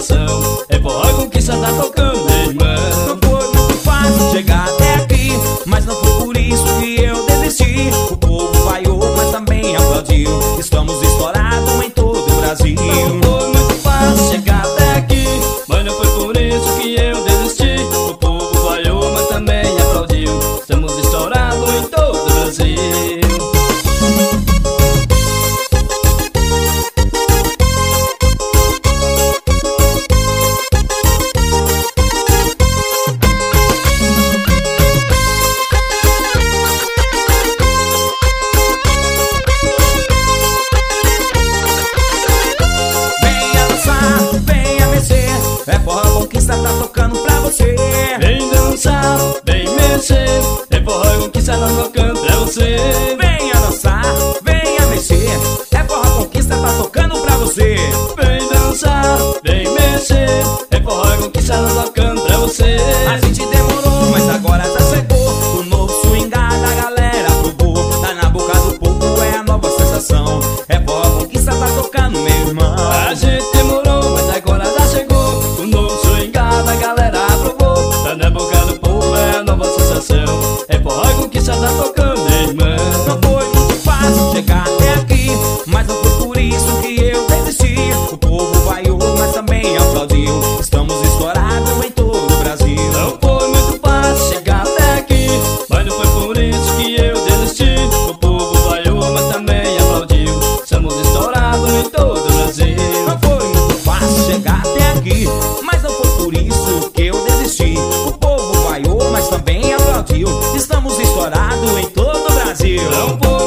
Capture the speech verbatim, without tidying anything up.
sensação. É forró conquista, tá tocando, minha irmã. Não foi muito fácil chegar até aqui, mas não foi por isso que eu desisti. O povo vaiou, mas também aplaudiu. Estamos estourados em todo o Brasil. Não foi muito fácil chegar até aqui, mas não foi por isso que eu desisti. O povo vaiou, mas também aplaudiu. Estamos estourados em todo o Brasil. É forró conquista, tá tocando pra você. Vem dançar, vem mexer. É forró conquista, tá tocando pra você. Venha dançar, venha mexer. É forró conquista, tá tocando pra você. Vem dançar, vem mexer. É forró conquista, tá tocando pra você. A gente demorou, mas agora já chegou. O novo swingar da galera aprovou. Tá na boca do povo, é a nova sensação. É forró conquista, tá tocando, meu irmão. A gente demorou, mas agora já chegou. O novo swingar da galera aprovou. Tá na boca do povo, é a nova sensação. É forró conquista, tá tocando, minha irmã. Não foi muito fácil chegar até aqui, mas não foi por isso que eu desisti. O povo vaiou, mas também aplaudiu. Estamos estourados em todo o Brasil. Não foi muito fácil chegar até aqui, mas não foi por isso que eu desisti. O povo vaiou, mas também aplaudiu. Estamos estourados em todo o Brasil. Não foi muito fácil chegar até aqui, mas não foi por isso que eu desisti. O povo vaiou, mas também aplaudiu. Estamos estourados em todo o Brasil. Não foi